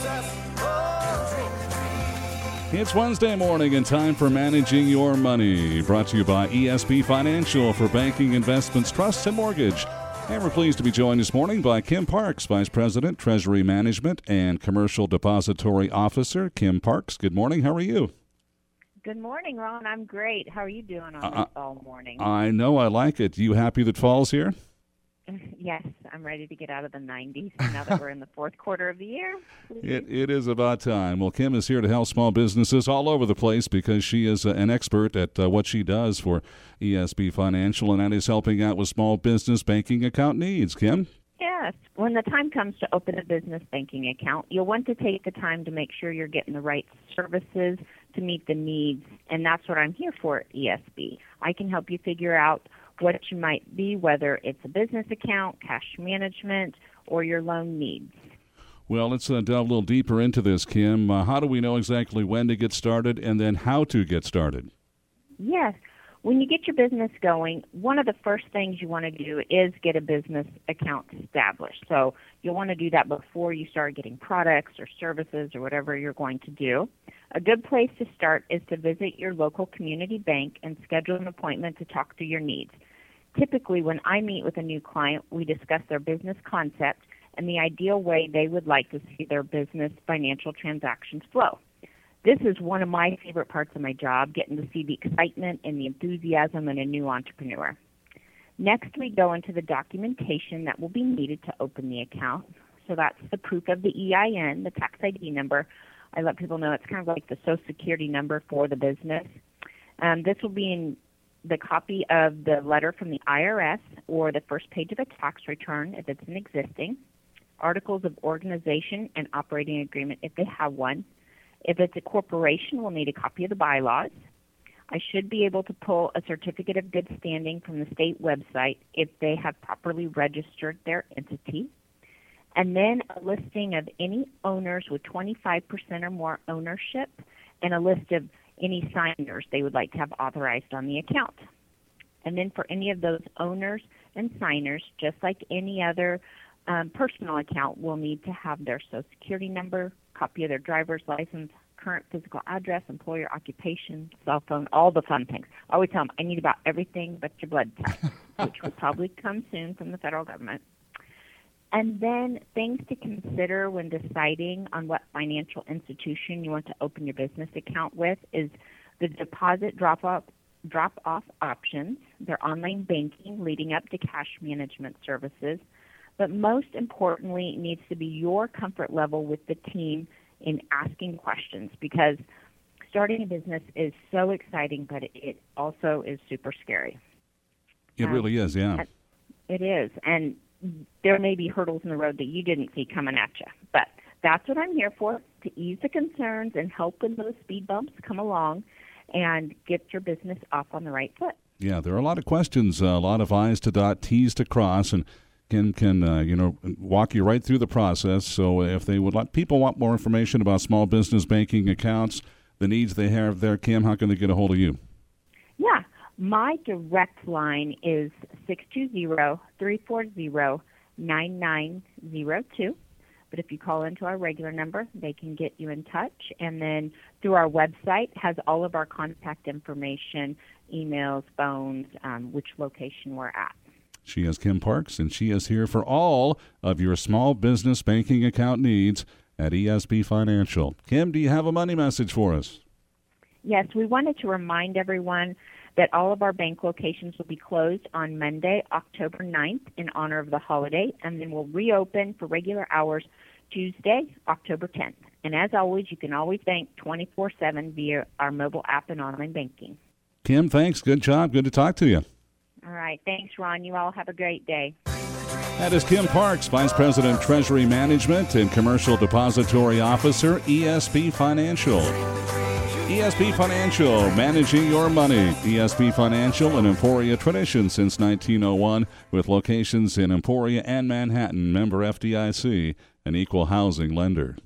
It's Wednesday morning and time for Managing Your Money, brought to you by ESP Financial for banking, investments, trusts, and mortgage. And we're pleased to be joined this morning by Kim Parks, Vice President, Treasury Management and Commercial Depository Officer. Kim Parks, good morning. How are you? Good morning, Ron. I'm great. How are you doing on this fall morning? I know. I like it. You happy that fall's here? Yes, I'm ready to get out of the 90s now that we're in the fourth quarter of the year. It is about time. Well, Kim is here to help small businesses all over the place because she is an expert at what she does for ESP Financial, and that is helping out with small business banking account needs. Kim? Yes. When the time comes to open a business banking account, you'll want to take the time to make sure you're getting the right services to meet the needs, and that's what I'm here for at ESP. I can help you figure out what you might be, whether it's a business account, cash management, or your loan needs. Well, let's delve a little deeper into this, Kim. How do we know exactly when to get started and then how to get started? Yes. When you get your business going, one of the first things you want to do is get a business account established. So you'll want to do that before you start getting products or services or whatever you're going to do. A good place to start is to visit your local community bank and schedule an appointment to talk through your needs. Typically, when I meet with a new client, we discuss their business concept and the ideal way they would like to see their business financial transactions flow. This is one of my favorite parts of my job, getting to see the excitement and the enthusiasm in a new entrepreneur. Next, we go into the documentation that will be needed to open the account. So that's the proof of the EIN, the tax ID number. I let people know it's kind of like the Social Security number for the business. This will be in the copy of the letter from the IRS or the first page of a tax return if it's an existing, articles of organization and operating agreement if they have one. If it's a corporation, we'll need a copy of the bylaws. I should be able to pull a certificate of good standing from the state website if they have properly registered their entity. And then a listing of any owners with 25% or more ownership and a list of any signers they would like to have authorized on the account. And then for any of those owners and signers, just like any other personal account, we'll need to have their Social Security number, copy of their driver's license, current physical address, employer occupation, cell phone, all the fun things. I always tell them, I need about everything but your blood test, which will probably come soon from the federal government. And then things to consider when deciding on what financial institution you want to open your business account with is the deposit drop-off options, their online banking leading up to cash management services, but most importantly, it needs to be your comfort level with the team in asking questions, because starting a business is so exciting, but it also is super scary. It really is, yeah. It is, and there may be hurdles in the road that you didn't see coming at you, but that's what I'm here for, to ease the concerns and help when those speed bumps come along and get your business off on the right foot. Yeah, there are a lot of questions, a lot of I's to dot, T's to cross, and can walk you right through the process. So if they would like, people want more information about small business banking accounts, the needs they have there, Kim, how can they get a hold of you? Yeah, my direct line is 620-340-9902. But if you call into our regular number, they can get you in touch. And then through our website has all of our contact information, emails, phones, which location we're at. She is Kim Parks, and she is here for all of your small business banking account needs at ESP Financial. Kim, do you have a money message for us? Yes, we wanted to remind everyone that all of our bank locations will be closed on Monday, October 9th, in honor of the holiday, and then we'll reopen for regular hours Tuesday, October 10th. And as always, you can always bank 24/7 via our mobile app and online banking. Kim, thanks. Good job. Good to talk to you. All right. Thanks, Ron. You all have a great day. That is Kim Parks, Vice President, Treasury Management and Commercial Depository Officer, ESP Financial. ESP Financial, managing your money. ESP Financial, an Emporia tradition since 1901, with locations in Emporia and Manhattan. Member FDIC, an equal housing lender.